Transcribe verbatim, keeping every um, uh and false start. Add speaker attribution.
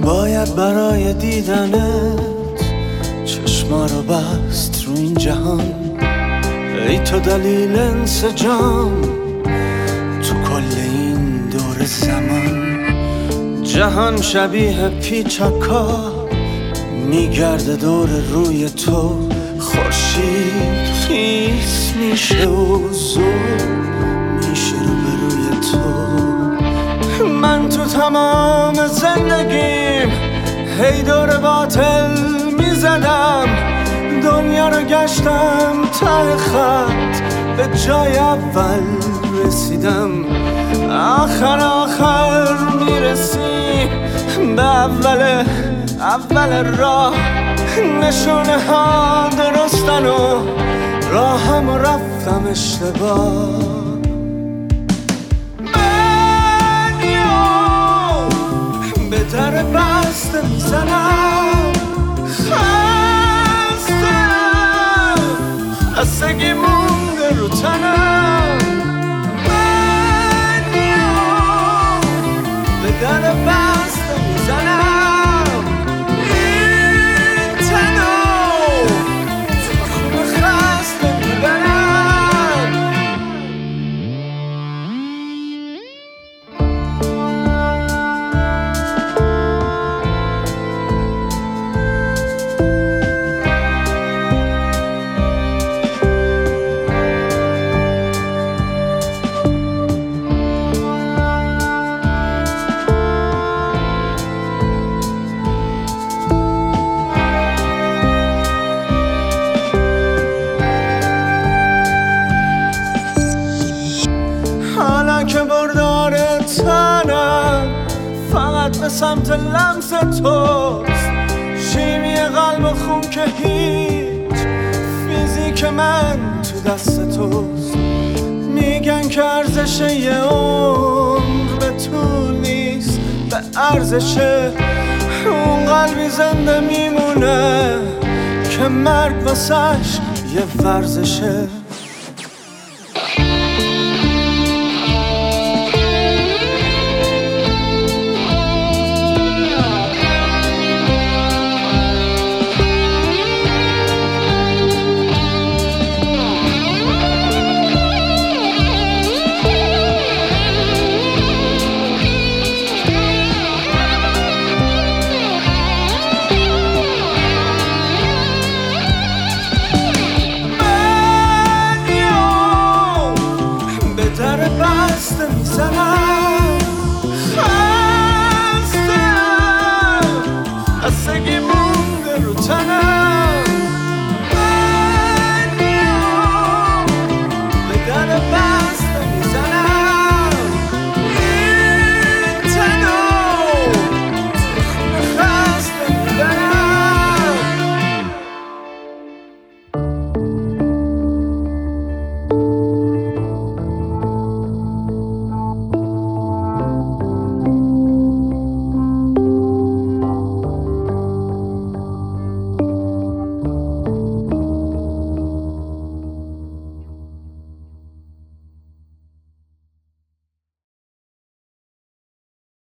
Speaker 1: باید برای دیدنت چشما رو بست رو این جهان. ای تو دلیل انسجام تو کل این دور زمان. جهان شبیه پیچکا میگرده دور روی تو. خورشید خیس میشه و زود میشه رو به روی تو. من تو تمام زندگیم هی دور باطل میزدم. دنیا رو گشتم ته خط به جای اول رسیدم. آخر آخر میرسی به اول اول راه. نشونه ها درستن و راهم و رفتم اشتباه. من یا به در بسته میزنم. خستم خستگی مونده رو تنم. من یا به در بسته میزنم. که بردار تنم فقط به سمت لمس توست. شیمی قلب و خون که هیچ، فیزیک من تو دست توست. میگن که ارزش یه عمر به طول نیست، به ارزش اون قلبی زنده میمونه که مرگ واسش یه ورزشه.